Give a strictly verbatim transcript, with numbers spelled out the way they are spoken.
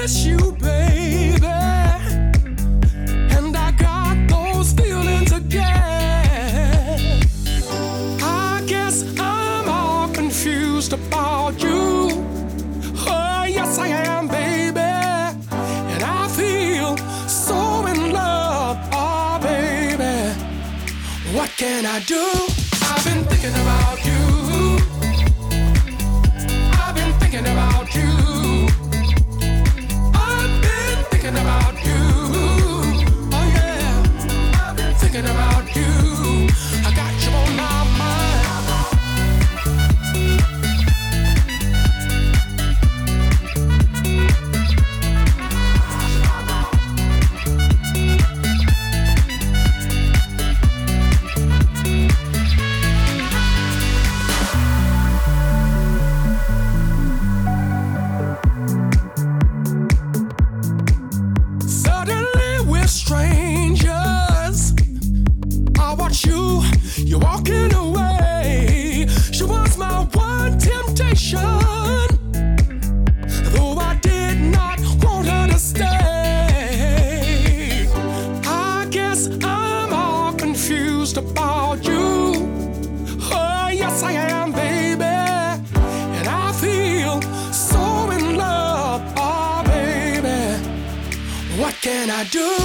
miss you, baby, and I got those feelings again. I guess I'm all confused about you. Oh, yes, I am, baby, and I feel so in love. Oh, baby, what can I do? I've been thinking about you. I've been thinking about you. I've been thinking about you. Oh yeah, I've been thinking about you. I got you on my strangers. I watch you, you're walking away. She was my one temptation, though I did not want her to stay. I guess I'm all confused about you. Oh, yes, I am, baby, and I feel so in love. Oh, baby, what can I do?